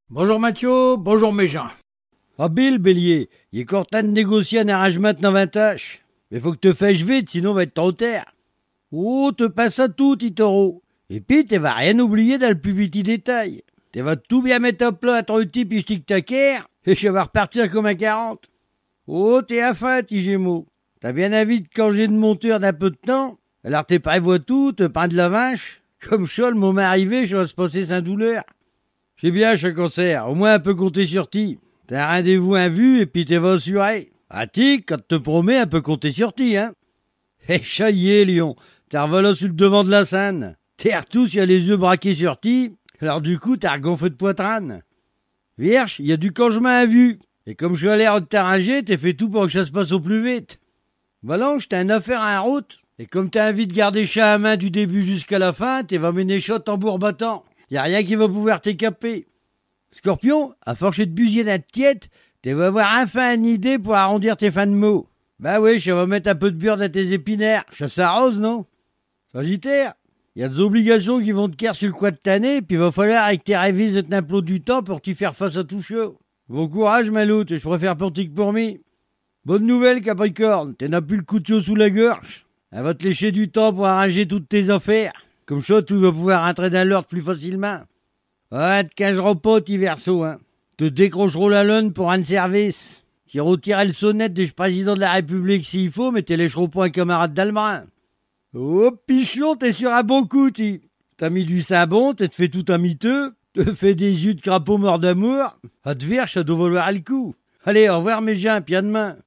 Bonjour Mathieu, bonjour mes gens. Bill, Bélier, il est encore temps de négocier un arrangement dans 20 tâches. Mais faut que te fasses vite, sinon va être trop tard. Oh, te passe à tout, Titoro. Et puis, tu vas rien oublier dans le plus petit détail. Tu vas tout bien mettre à plat à ton type et tic taquer, et je vais repartir comme un 40. Oh, t'es à fin, petit Gémeaux. T'as bien envie de canger de monteur d'un peu de temps. Alors t'es prévois tout, te prends de la vache. Comme ça, le moment arrivé, je vais se passer sans douleur. C'est bien, ce concert. Au moins, un peu compter sur ti. T'as un rendez-vous à vue et puis t'es va assurer. Ah, ti, quand te promets, un peu compter sur ti, hein. Eh, chaillé, Lion. T'es revoilà sur le devant de la scène. T'es tous, y a les yeux braqués sur ti. Alors du coup, t'as regonflé de poitrine. Vierge, y a du congement à vue. Et comme je suis à l'air de t'arranger, t'es fait tout pour que ça se passe au plus vite. Valanche, t'as une affaire en route. Et comme t'as envie de garder chat à main du début jusqu'à la fin, t'es va mener shot tambour battant. Y a rien qui va pouvoir t'écaper. Scorpion, à force de busier d'un tiède, tu vas avoir enfin une idée pour arrondir tes fins de mots. Bah oui, je vais mettre un peu de beurre dans tes épinaires. Ça s'arrose, non? Sagittaire, il y a des obligations qui vont te caire sur le coin de t'année, puis il va falloir avec tes révises de t'implot du temps pour t'y faire face à tout chaud. Bon courage, Maloute, je préfère pour ti que pour mi. Bonne nouvelle, Capricorne, t'en as plus le couteau sous la gorge. Elle va te lécher du temps pour arranger toutes tes affaires. Comme ça, tu vas pouvoir rentrer dans l'ordre plus facilement. Ouais, te cacheras pas, petit Verseau, hein. Te décrocheront la lune pour un service. Tu retireras le sonnette du président de la République s'il faut, mais t'es lécheras pas un camarade d'Albrin. Oh, Pichelon, t'es sur un bon coup, ti. T'as mis du sabon, t'es te fait tout un miteux, te fait des yeux de crapaud mort d'amour. À te verge, ça doit valoir le coup. Allez, au revoir mes gens, puis à demain.